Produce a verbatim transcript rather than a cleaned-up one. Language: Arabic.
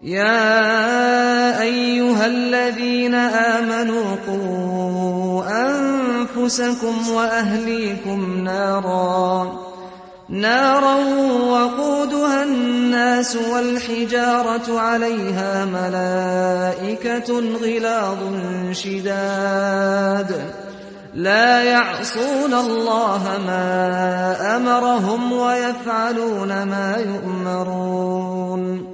يَا أَيُّهَا الَّذِينَ آمَنُوا قُوا أَنفُسَكُمْ وَأَهْلِيكُمْ نَارًا نَارًا وَقُودُهَا النَّاسُ وَالْحِجَارَةُ عَلَيْهَا مَلَائِكَةٌ غِلَاظٌ شِدَادٌ لَا يَعْصُونَ اللَّهَ مَا أَمَرَهُمْ وَيَفْعَلُونَ مَا يُؤْمَرُونَ